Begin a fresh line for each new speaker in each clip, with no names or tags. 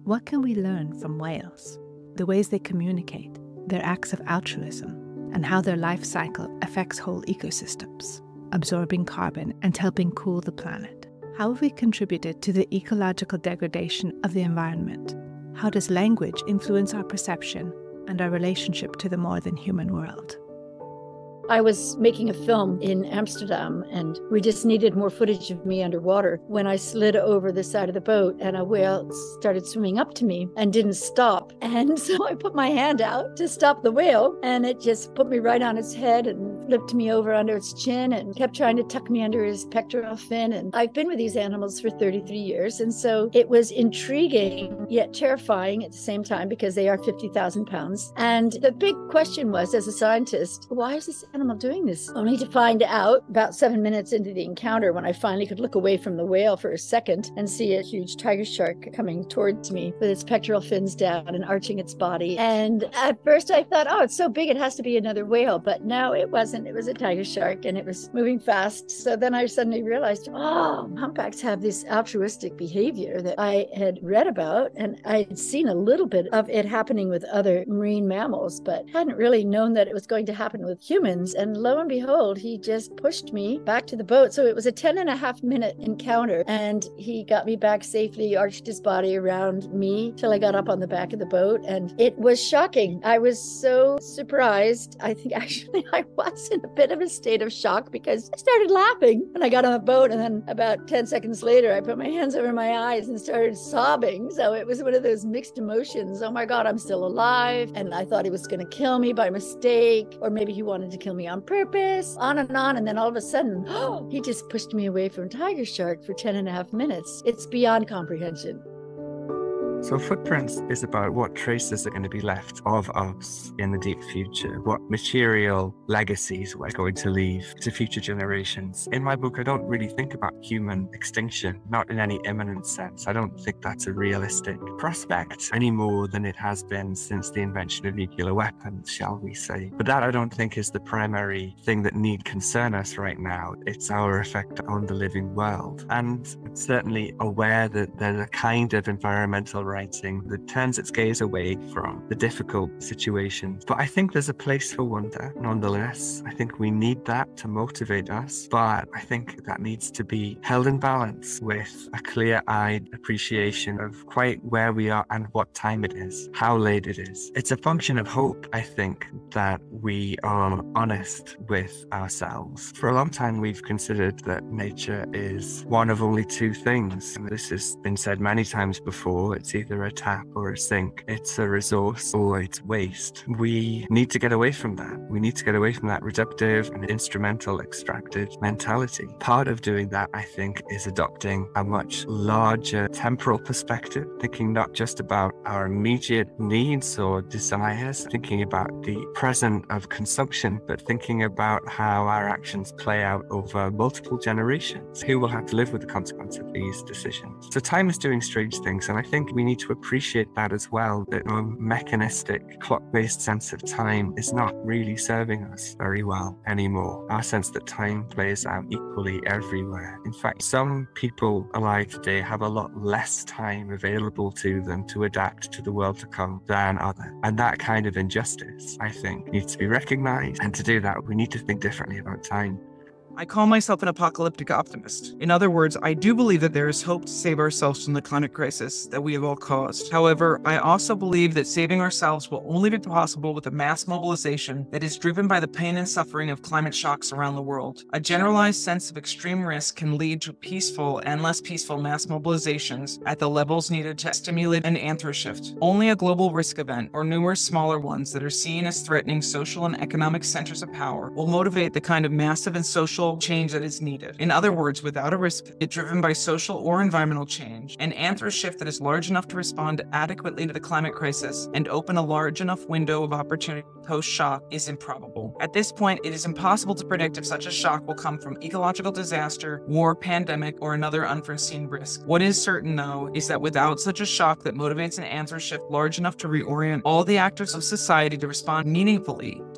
What can we learn from whales? The ways they communicate, their acts of altruism, and how their life cycle affects whole ecosystems, absorbing carbon and helping cool the planet. How have we contributed to the ecological degradation of the environment? How does language influence our perception and our relationship to the more than human world?
I was making a film in Amsterdam, and we just needed more footage of me underwater when I slid over the side of the boat and a whale started swimming up to me and didn't stop. And so I put my hand out to stop the whale, and it just put me right on its head and flipped me over under its chin and kept trying to tuck me under his pectoral fin. And I've been with these animals for 33 years. And so it was intriguing yet terrifying at the same time because they are 50,000 pounds. And the big question was, as a scientist, why is this animal doing this? Only to find out about 7 minutes into the encounter, when I finally could look away from the whale for a second and see a huge tiger shark coming towards me with its pectoral fins down and arching its body. And at first I thought, oh, it's so big, it has to be another whale. But no, it wasn't. It was a tiger shark, and it was moving fast. So then I suddenly realized, oh, humpbacks have this altruistic behavior that I had read about, and I had seen a little bit of it happening with other marine mammals, but hadn't really known that it was going to happen with humans. And lo and behold, he just pushed me back to the boat. So it was a 10.5-minute encounter, and he got me back safely, arched his body around me till I got up on the back of the boat. And it was shocking. I was so surprised. I think actually I was in a bit of a state of shock because I started laughing when I got on the boat. And then about 10 seconds later, I put my hands over my eyes and started sobbing. So it was one of those mixed emotions. Oh my God, I'm still alive. And I thought he was going to kill me by mistake, or maybe he wanted to kill me on purpose, on. And then all of a sudden, he just pushed me away from tiger shark for 10.5 minutes. It's beyond comprehension.
So Footprints is about what traces are going to be left of us in the deep future, what material legacies we're going to leave to future generations. In my book, I don't really think about human extinction, not in any imminent sense. I don't think that's a realistic prospect any more than it has been since the invention of nuclear weapons, shall we say. But that I don't think is the primary thing that need concern us right now. It's our effect on the living world. And I'm certainly aware that there's a kind of environmental writing that turns its gaze away from the difficult situations. But I think there's a place for wonder nonetheless. I think we need that to motivate us, but I think that needs to be held in balance with a clear-eyed appreciation of quite where we are and what time it is, how late it is. It's a function of hope, I think, that we are honest with ourselves. For a long time, we've considered that nature is one of only two things. And this has been said many times before. It's either a tap or a sink. It's a resource or it's waste. We need to get away from that. We need to get away from that reductive and instrumental extractive mentality. Part of doing that, I think, is adopting a much larger temporal perspective, thinking not just about our immediate needs or desires, thinking about the present of consumption, but thinking about how our actions play out over multiple generations. Who will have to live with the consequence of these decisions? So time is doing strange things, and I think we need to appreciate that as well, that our mechanistic, clock-based sense of time is not really serving us very well anymore. Our sense that time plays out equally everywhere. In fact, some people alive today have a lot less time available to them to adapt to the world to come than others. And that kind of injustice, I think, needs to be recognized. And to do that, we need to think differently about time.
I call myself an apocalyptic optimist. In other words, I do believe that there is hope to save ourselves from the climate crisis that we have all caused. However, I also believe that saving ourselves will only be possible with a mass mobilization that is driven by the pain and suffering of climate shocks around the world. A generalized sense of extreme risk can lead to peaceful and less peaceful mass mobilizations at the levels needed to stimulate an anthro-shift. Only a global risk event, or numerous smaller ones that are seen as threatening social and economic centers of power, will motivate the kind of massive and social change that is needed. In other words, without a risk driven by social or environmental change, an anthro shift that is large enough to respond adequately to the climate crisis and open a large enough window of opportunity post-shock is improbable. At this point, it is impossible to predict if such a shock will come from ecological disaster, war, pandemic, or another unforeseen risk. What is certain, though, is that without such a shock that motivates an anthro shift large enough to reorient all the actors of society to respond meaningfully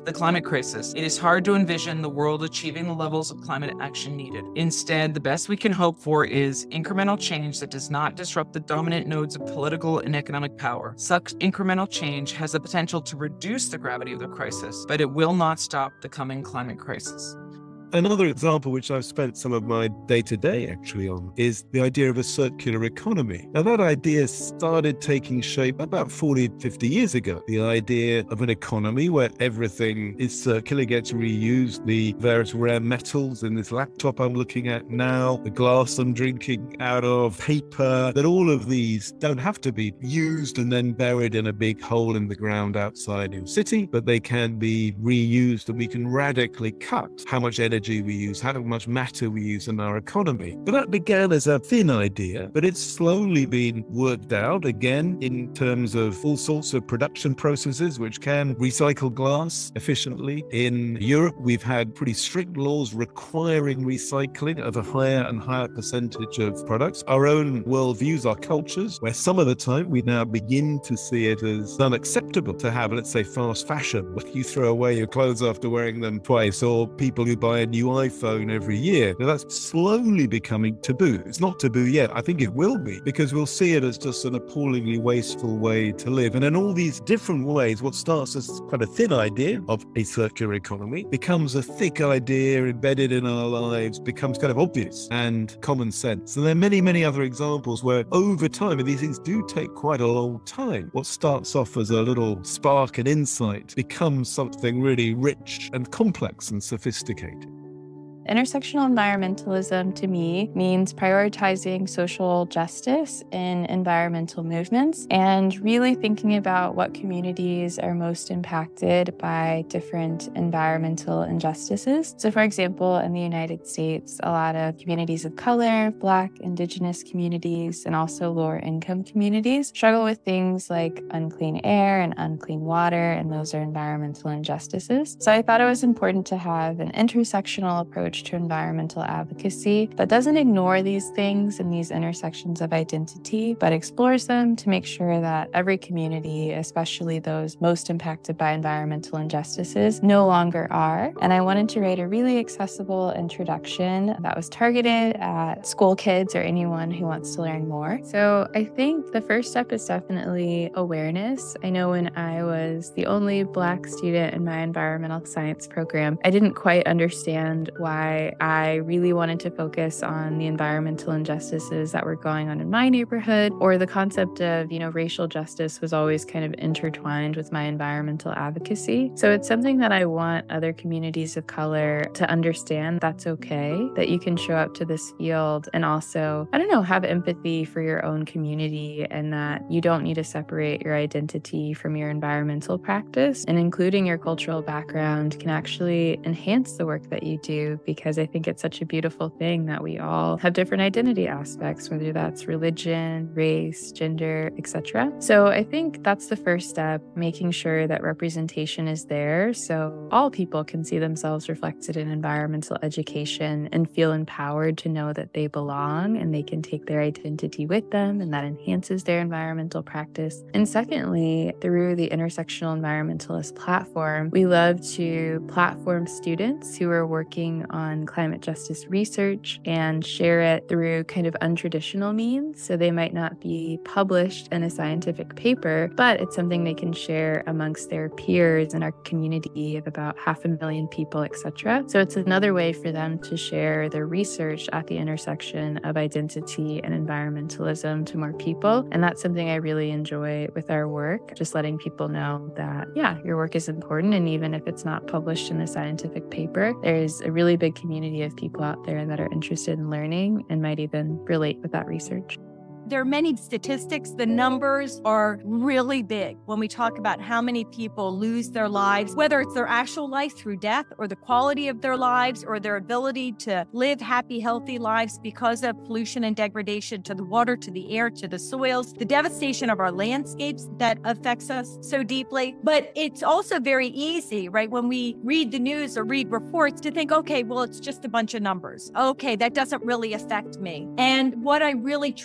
stop the climate crisis, it is hard to envision the world achieving the levels of climate action needed. Instead, the best we can hope for is incremental change that does not disrupt the dominant nodes of political and economic power. Such incremental change has the potential to reduce the gravity of the crisis, but it will not stop the coming climate crisis.
Another example, which I've spent some of my day-to-day actually on, is the idea of a circular economy. Now, that idea started taking shape about 40, 50 years ago. The idea of an economy where everything is circular, gets reused, the various rare metals in this laptop I'm looking at now, the glass I'm drinking out of, paper, that all of these don't have to be used and then buried in a big hole in the ground outside your city, but they can be reused, and we can radically cut how much energy we use, how much matter we use in our economy. But that began as a thin idea, but it's slowly been worked out again in terms of all sorts of production processes which can recycle glass efficiently. In Europe, we've had pretty strict laws requiring recycling of a higher and higher percentage of products. Our own worldviews, our cultures, where some of the time we now begin to see it as unacceptable to have, let's say, fast fashion, where you throw away your clothes after wearing them twice, or people who buy a new iPhone every year. Now, that's slowly becoming taboo. It's not taboo yet. I think it will be, because we'll see it as just an appallingly wasteful way to live. And in all these different ways, what starts as quite a thin idea of a circular economy becomes a thick idea embedded in our lives, becomes kind of obvious and common sense. And there are many, many other examples where over time, and these things do take quite a long time, what starts off as a little spark and insight becomes something really rich and complex and sophisticated.
Intersectional environmentalism to me means prioritizing social justice in environmental movements and really thinking about what communities are most impacted by different environmental injustices. So for example, in the United States, a lot of communities of color, Black, Indigenous communities, and also lower income communities struggle with things like unclean air and unclean water, and those are environmental injustices. So I thought it was important to have an intersectional approach to environmental advocacy that doesn't ignore these things and these intersections of identity, but explores them to make sure that every community, especially those most impacted by environmental injustices, no longer are. And I wanted to write a really accessible introduction that was targeted at school kids or anyone who wants to learn more. So I think the first step is definitely awareness. I know when I was the only Black student in my environmental science program, I didn't quite understand why I really wanted to focus on the environmental injustices that were going on in my neighborhood, or the concept of, racial justice was always kind of intertwined with my environmental advocacy. So it's something that I want other communities of color to understand that's okay, that you can show up to this field and also, have empathy for your own community, and that you don't need to separate your identity from your environmental practice, and including your cultural background can actually enhance the work that you do, because I think it's such a beautiful thing that we all have different identity aspects, whether that's religion, race, gender, etc. So I think that's the first step, making sure that representation is there so all people can see themselves reflected in environmental education and feel empowered to know that they belong and they can take their identity with them, and that enhances their environmental practice. And secondly, through the Intersectional Environmentalist platform, we love to platform students who are working on climate justice research and share it through kind of untraditional means. So they might not be published in a scientific paper, but it's something they can share amongst their peers in our community of about 500,000 people, etc. So it's another way for them to share their research at the intersection of identity and environmentalism to more people. And that's something I really enjoy with our work, just letting people know that, your work is important. And even if it's not published in a scientific paper, there's a really big community of people out there that are interested in learning and might even relate with that research.
There are many statistics. The numbers are really big when we talk about how many people lose their lives, whether it's their actual life through death or the quality of their lives or their ability to live happy, healthy lives because of pollution and degradation to the water, to the air, to the soils, the devastation of our landscapes that affects us so deeply. But it's also very easy, right, when we read the news or read reports to think, okay, well, it's just a bunch of numbers. Okay, that doesn't really affect me. And what I really try to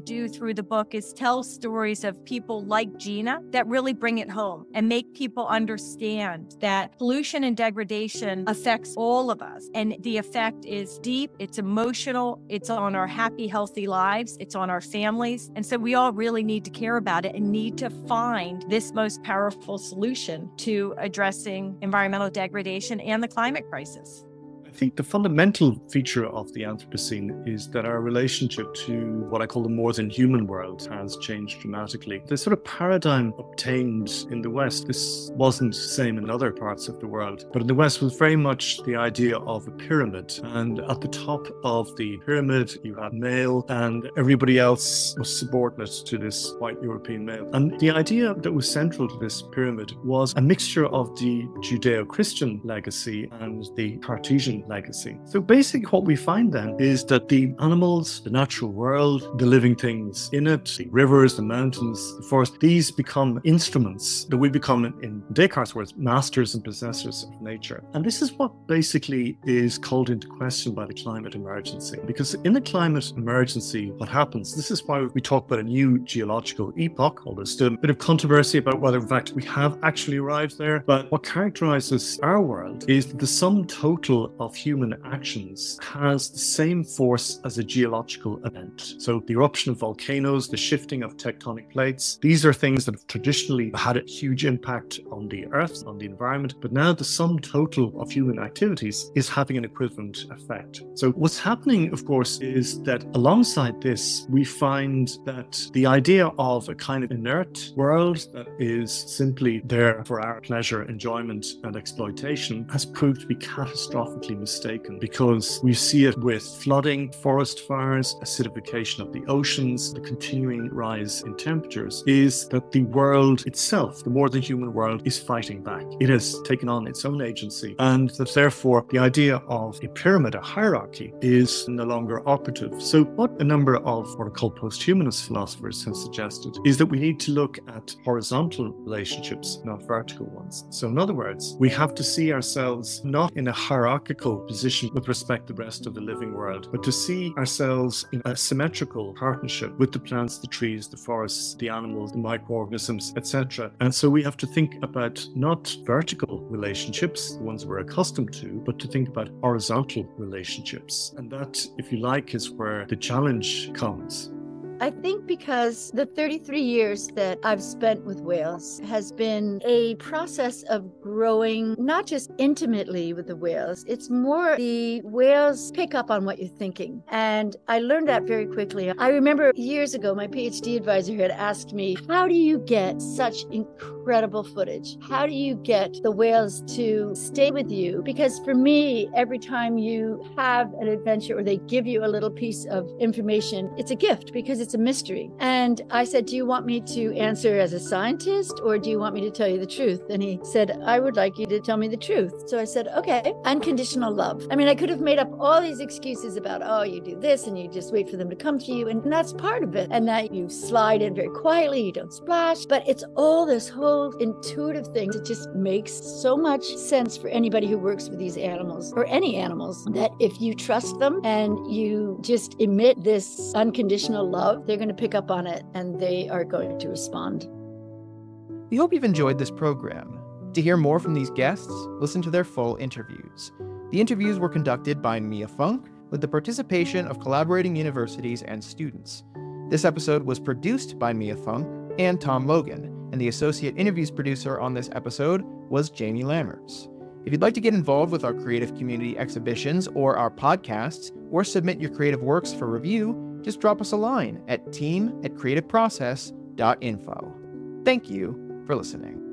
do through the book is tell stories of people like Gina that really bring it home and make people understand that pollution and degradation affects all of us. And the effect is deep, it's emotional, it's on our happy, healthy lives, it's on our families. And so we all really need to care about it and need to find this most powerful solution to addressing environmental degradation and the climate crisis.
I think the fundamental feature of the Anthropocene is that our relationship to what I call the more than human world has changed dramatically. The sort of paradigm obtained in the West, this wasn't the same in other parts of the world, but in the West was very much the idea of a pyramid. And at the top of the pyramid, you had male, and everybody else was subordinate to this white European male. And the idea that was central to this pyramid was a mixture of the Judeo-Christian legacy and the Cartesian legacy. So basically what we find then is that the animals, the natural world, the living things in it, the rivers, the mountains, the forest, these become instruments that we become, in Descartes' words, masters and possessors of nature. And this is what basically is called into question by the climate emergency. Because in the climate emergency, what happens, this is why we talk about a new geological epoch, although there's still a bit of controversy about whether in fact we have actually arrived there. But what characterizes our world is that the sum total of human actions has the same force as a geological event. So the eruption of volcanoes, the shifting of tectonic plates, these are things that have traditionally had a huge impact on the earth, on the environment, but now the sum total of human activities is having an equivalent effect. So what's happening, of course, is that alongside this, we find that the idea of a kind of inert world that is simply there for our pleasure, enjoyment, and exploitation has proved to be catastrophically mistaken, because we see it with flooding, forest fires, acidification of the oceans, the continuing rise in temperatures, is that the world itself, the more than human world, is fighting back. It has taken on its own agency, and that therefore the idea of a pyramid, a hierarchy, is no longer operative. So what a number of what are called post-humanist philosophers have suggested is that we need to look at horizontal relationships, not vertical ones. So in other words, we have to see ourselves not in a hierarchical position with respect to the rest of the living world, but to see ourselves in a symmetrical partnership with the plants, the trees, the forests, the animals, the microorganisms, etc. And so we have to think about not vertical relationships, the ones we're accustomed to, but to think about horizontal relationships. And that, if you like, is where the challenge comes.
I think because the 33 years that I've spent with whales has been a process of growing, not just intimately with the whales, it's more the whales pick up on what you're thinking. And I learned that very quickly. I remember years ago, my PhD advisor had asked me, how do you get such incredible footage? How do you get the whales to stay with you? Because for me, every time you have an adventure or they give you a little piece of information, it's a gift because it's a mystery. And I said, do you want me to answer as a scientist or do you want me to tell you the truth? And he said, I would like you to tell me the truth. So I said, okay, unconditional love. I mean, I could have made up all these excuses about, oh, you do this and you just wait for them to come to you. And that's part of it. And that you slide in very quietly, you don't splash. But it's all this whole intuitive thing that just makes so much sense for anybody who works with these animals or any animals, that if you trust them and you just emit this unconditional love, they're going to pick up on it and they are going to respond.
We hope you've enjoyed this program. To hear more from these guests, listen to their full interviews. The interviews were conducted by Mia Funk with the participation of collaborating universities and students. This episode was produced by Mia Funk and Tom Logan, and the associate interviews producer on this episode was Jamie Lammerts. If you'd like to get involved with our creative community exhibitions or our podcasts, or submit your creative works for review, just drop us a line at team@creativeprocess.info. Thank you for listening.